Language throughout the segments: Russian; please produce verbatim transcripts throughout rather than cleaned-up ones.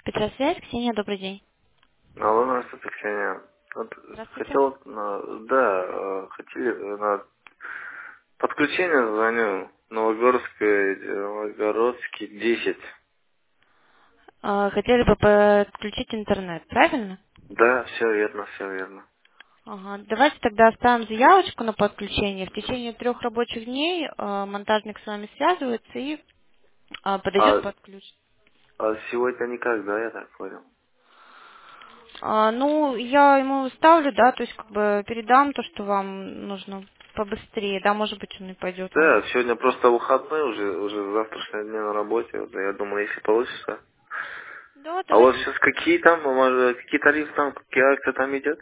Петросвязь, Ксения, добрый день. Алло, здравствуйте, Ксения. Вот Здравствуйте. хотел, на- да, э, хотели э, на подключение звоню, Новогорская, э, Новогородский десять. А, Хотели бы подключить интернет, правильно? Да, все верно, все верно. Ага. Давайте тогда оставим заявочку на подключение. В течение трех рабочих дней а, монтажник с вами связывается и а, подойдет А, под ключ. а сегодня никак, да, я так понял? А, ну, я ему ставлю, да, то есть как бы передам то, что вам нужно побыстрее, да, может быть, он и пойдет вам. Да, сегодня просто выходной, уже, уже завтрашний день на работе, вот, я думаю, если получится. Да, А у вас давайте. сейчас какие там, может, какие тарифы там, какие акции там идет?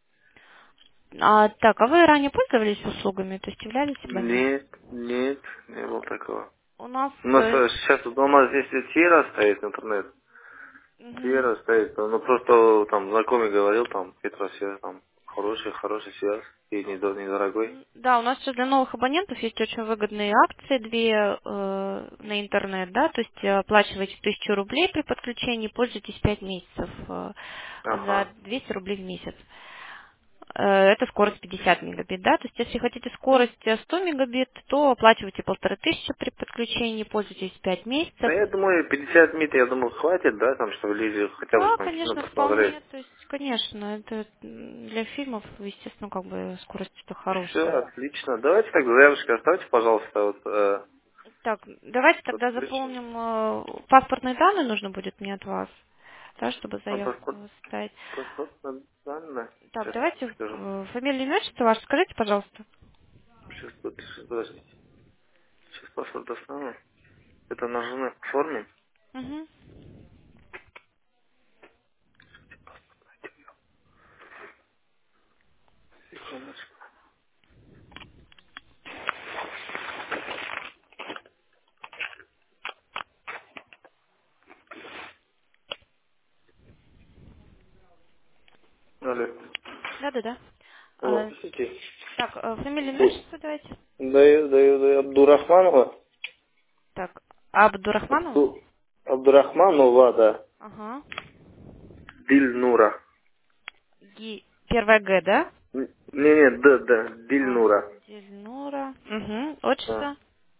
А, так, а вы ранее пользовались услугами, то есть являлись абонентом? Нет, нет, не было такого. У нас... У нас э, э, сейчас вот у нас здесь Тира стоит интернет. мгм. Тира стоит. Ну просто там знакомый говорил, там Петросвязь, там хороший, хороший связь и недо- недорогой. М, Да, у нас сейчас для новых абонентов есть очень выгодные акции, две э, на интернет, да, то есть э, оплачиваете тысячу рублей при подключении, пользуетесь пять месяцев э, за Ага. двести рублей в месяц. Э, Это скорость пятьдесят мегабит, да, то есть если хотите скорость э, сто мегабит, то оплачиваете полторы тысячи при подключении, пользуетесь пять Да месяцев. я думаю, пятьдесят мит, я думаю, хватит, да, там, чтобы люди хотя бы Да, там кино конечно, посмотреть. вполне, то есть, конечно, это м, для фильмов, естественно, как бы скорость это Все, хорошая. отлично. Давайте так, заявочку оставьте, пожалуйста, вот э, Так, давайте тогда подключим. заполним э, паспортные данные нужно будет мне от вас, да, чтобы А заявку паспорт, ставить. паспорт, данные. Так, Сейчас давайте скажу. э, фамилию, имя, отчество ваше скажите, пожалуйста. Сейчас, под- сейчас, подождите. Сейчас паспорт достану. Это на жены форме. Угу. Секундочку. Алло. Да-да-да. О, Э, слушайте. так, э, фамилию, имя, Ой, отчество давайте. даю, даю, даю. Абдурахманова. Так, Абдурахманова? Абду... Абдурахманова, да. Ага. Дильнура. Ги... Первая Г, да? Н- Не, не, да, да, А, Дильнура. Дельнура. Угу. А. Отчество?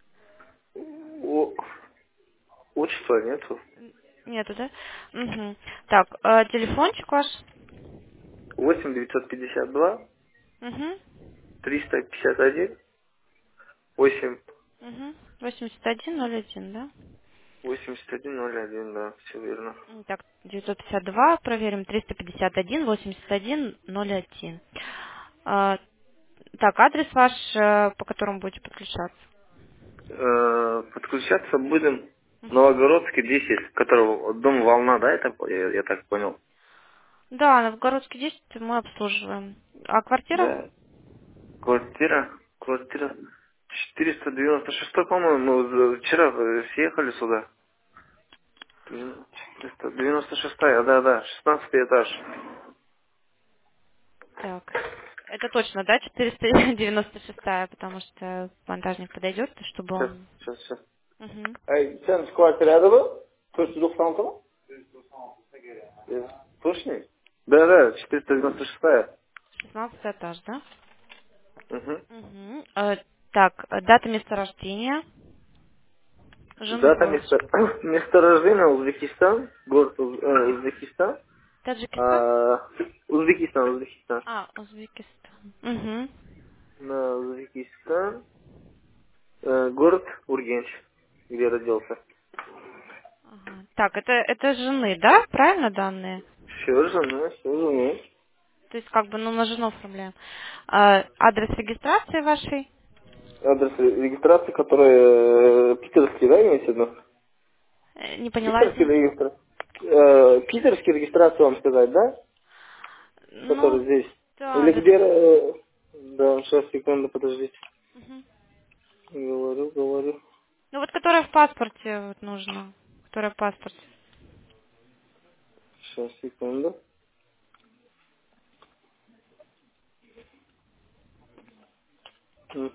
О, отчества нету. Нету, да? Угу. Так, э, телефончик ваш? восемь девятьсот пятьдесят два Угу. триста пятьдесят один восемь Угу. восемьдесят один ноль один, да? восемьдесят один ноль один, да, все верно. М, Так, девятьсот пятьдесят два, проверим, триста пятьдесят один, восемьдесят один, ноль один. А, так, адрес ваш, э, по которому будете подключаться? Э, подключаться будем Мгм. Новогородский десять, которого дом Волна, да, это я, я так понял. Да, Новгородский десять мы обслуживаем. А квартира? Да. Квартира, квартира четыреста девяносто шесть, по-моему, мы за- вчера э, съехали сюда. четыреста девяносто шесть, да, да, шестнадцатый этаж. Так, это точно, да, четыреста девяносто шесть, потому что монтажник подойдет, чтобы Сейчас, он... сейчас, сейчас. Мгм. Ай, sen kvartirada bu? to'rt yuz to'qson oltimi? Точно? Да, да, четыреста девяносто шесть. шестнадцатый этаж, да? Угу. Угу. Так, э, дата месторождения жены Дата вашей. место, месторождения Узбекистан, город Уз- э, Узбекистан. Таджикистан? А, Узбекистан, Узбекистан. А, Узбекистан. Угу. На Узбекистан. Э, город Ургенч, где родился. Ага. Так, это, это жены, да? Правильно данные? Все же, ну, все же, ну. То есть как бы ну, на жену оформляем. А, адрес регистрации вашей? Адрес регистрации, который э, питерский, да, имеете в виду? Э, Не поняла, Питерский извините. регистр. Э, питерский регистрацию вам сказать, да? Ну, Который здесь. да, Или да. где... э, да, сейчас, секунду, подождите. Мгм. Говорю, говорю. Ну вот которая в паспорте вот нужно. Которая в паспорте. Сейчас, секунду. М,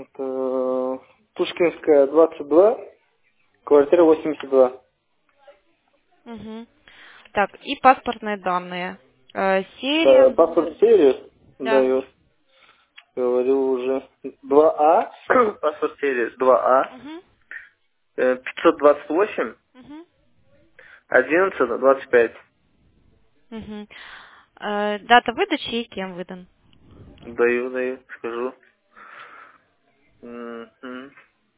Это Пушкинская, двадцать два, квартира восемьдесят два. Угу. Так, и паспортные данные. Э, Э, серия. Паспорт серию Да. даю, говорю уже. два А, паспорт серии два А, Угу. э, пятьсот двадцать восемь, Угу. одиннадцать, двадцать пять. Угу. Э, дата выдачи и кем выдан. Даю, даю, скажу. Мгм.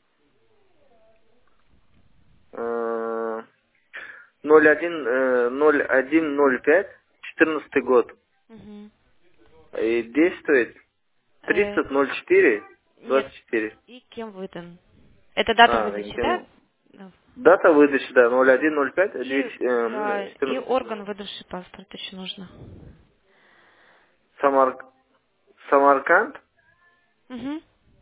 Э, ноль один, э, ноль один ноль пять, четырнадцатый год. Угу. И действует Э, тридцать ноль четыре нет, двадцать четыре. и кем выдан. Это дата А, выдачи, да? рентген. Да. Дата выдачи, да, ноль один ноль пять, И, да, и четырнадцать. орган, выдавший паспорт, еще нужно. Самар... Самарканд. Угу.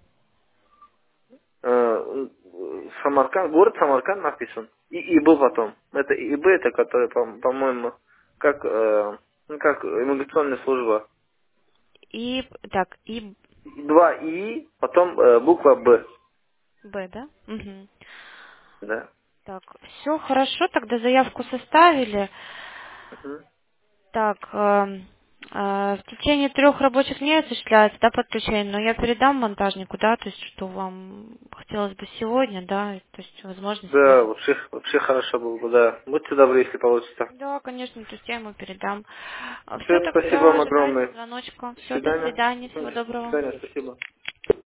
Э, Самарканд, город Самарканд написан. И ИБ потом. Это ИБ, это который, по- по-моему, как, э, ну, как иммиграционная служба. И, так, и Два И, потом э, буква Б. Б, да? Угу. Да. Так, все хорошо, тогда заявку составили. Мгм. Так, эм, э, в течение трех рабочих дней осуществляется, да, подключение, но я передам монтажнику, да, то есть, что вам хотелось бы сегодня, да, то есть, возможно, Да, сегодня. вообще, вообще хорошо было бы, да. Будьте добры, если получится. Да, конечно, то есть я ему передам. Все, Все, спасибо тогда вам ожидайте огромное. звоночка. До Все, до свидания. свидания, Мгм. всего До доброго. свидания, спасибо.